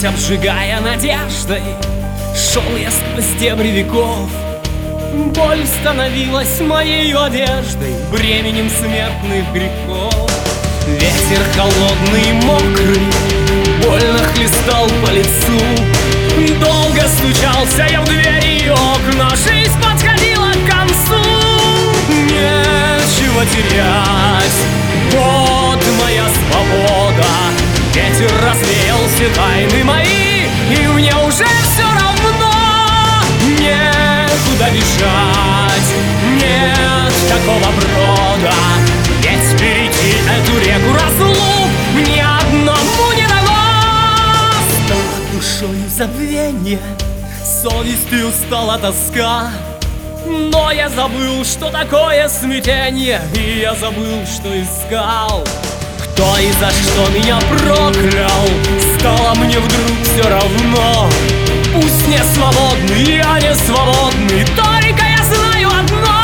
Путь обжигая надеждой, шел я сквозь дебри веков. Боль становилась моей одеждой, бременем смертных грехов. Ветер холодный и мокрый больно хлестал по лицу. Долго стучался я в двери и окна, жизнь подходила к концу. Нечего терять, вот моя свобода. Ветер развеял все тайны мои, и мне уже все равно. Некуда бежать, нет такого брода. Ведь перейти эту реку разлук мне одному не дано. Стала душою забвенье, совестью стала тоска. Но я забыл, что такое смятенье, и я забыл, что искал. Кто и за что меня проклял, стало мне вдруг все равно. Пусть не свободный, я не свободный, только я знаю одно: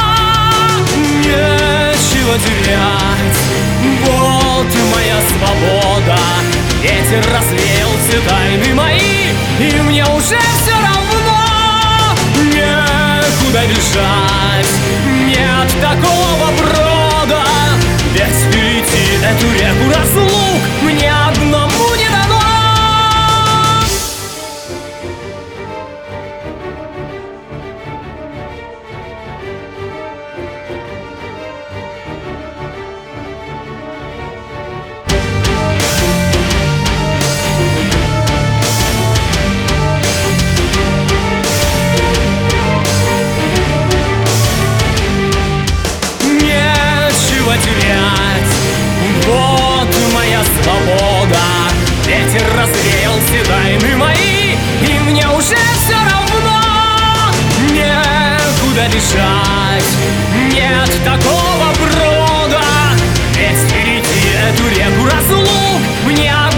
нечего терять, вот моя свобода. Ветер развеял все тайны мои, и мне уже все равно. Некуда бежать, нет такого брода. Ведь перейти эту реку разлук мне одному не дано. Нечего терять, вот моя свобода. Ветер развеял все тайны мои, и мне уже все равно. Некуда бежать, нет такого брода. Ведь перейти эту реку разлук мне